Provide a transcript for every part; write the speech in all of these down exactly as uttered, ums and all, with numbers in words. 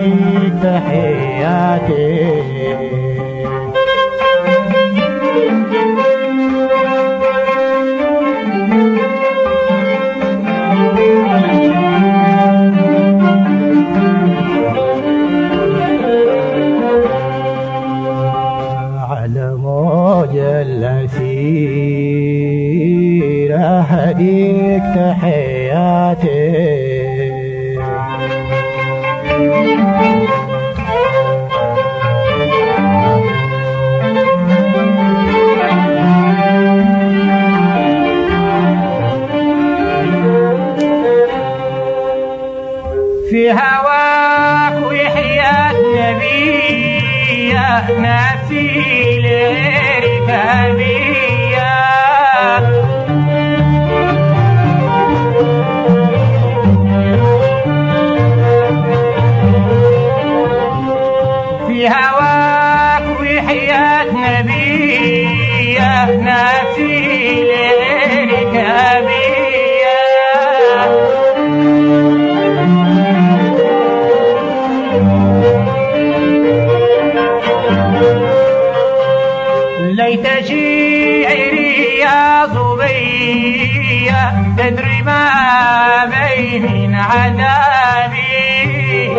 أهديك تحياتي. على موج الأسير أهديك تحياتي. في هواك وحياة نبي نفسي لركابية. في هواك وحياة نبي نفسي لركابية. ليت شعري يا صبية تدري ما بي من عذابي.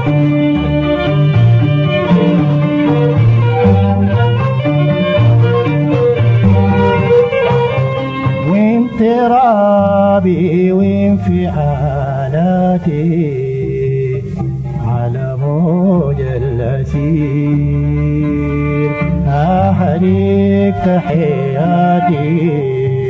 وانطرابي وانفعالاتي على موج الأسير أهديك تحياتي.